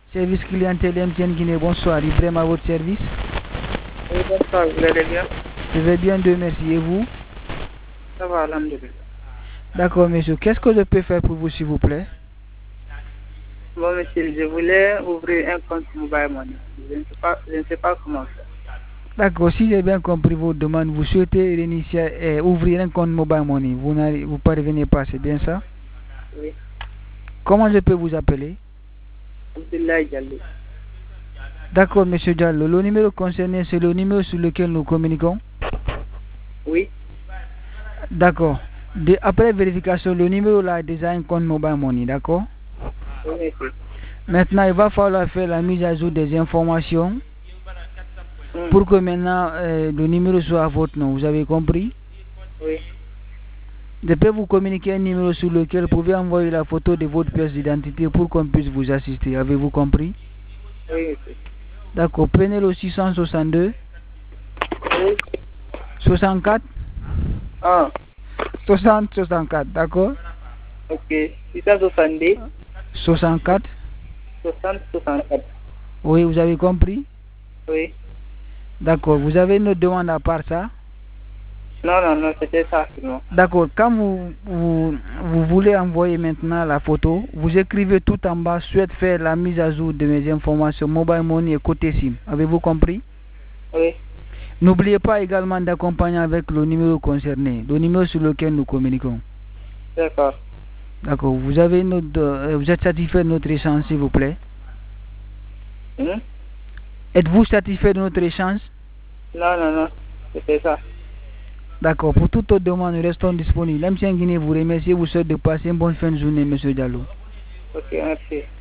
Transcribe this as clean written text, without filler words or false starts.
Service clientèle MTN Guinée, bonsoir. Ibrahim à votre service. Oui, bonsoir, vous allez bien? Je vais bien, Dieu merci. Et vous? Ça va, alhamdoulilah. D'accord, monsieur. Qu'est-ce que je peux faire pour vous, s'il vous plaît? Bon, monsieur, je voulais ouvrir un compte Mobile Money. Je ne sais pas comment faire. D'accord, si j'ai bien compris vos demandes, vous souhaitez ouvrir un compte Mobile Money. Vous ne parvenez pas, c'est bien ça? Oui, Comment je peux vous appeler? Abdullah Diallo. D'accord, monsieur Diallo. Le numéro concerné, c'est le numéro sur lequel nous communiquons? Oui, D'accord. Après vérification, le numéro là est déjà un compte Mobile Money, d'accord? oui, monsieur. Maintenant, il va falloir faire la mise à jour des informations Hmm, pour que maintenant le numéro soit à votre nom. Vous avez compris? Oui, Je peux vous communiquer un numéro sur lequel vous pouvez envoyer la photo de votre pièce d'identité pour qu'on puisse vous assister. Avez-vous compris? oui, monsieur. D'accord. Prenez le 662 Oui, 64 ah, 60 64. D'accord? ok. 670, 64. 60, 64. Oui, vous avez compris? Oui. D'accord. Vous avez une autre demande à part ça? Non, non, non, c'était ça seulement. D'accord. Quand vous voulez envoyer maintenant la photo, vous écrivez tout en bas, souhaite faire la mise à jour de mes informations Mobile Money et côté SIM. Avez-vous compris? Oui, N'oubliez pas également d'accompagner avec le numéro concerné, le numéro sur lequel nous communiquons. d'accord. D'accord. Vous êtes satisfait de notre échange, s'il vous plaît? Hmm? Êtes-vous satisfait de notre échange? Non, non, non, c'était ça. D'accord. Pour toute autre demande, nous restons disponibles. MTN Guinée vous remercie et vous souhaite de passer une bonne fin de journée, monsieur Diallo. Ok, merci.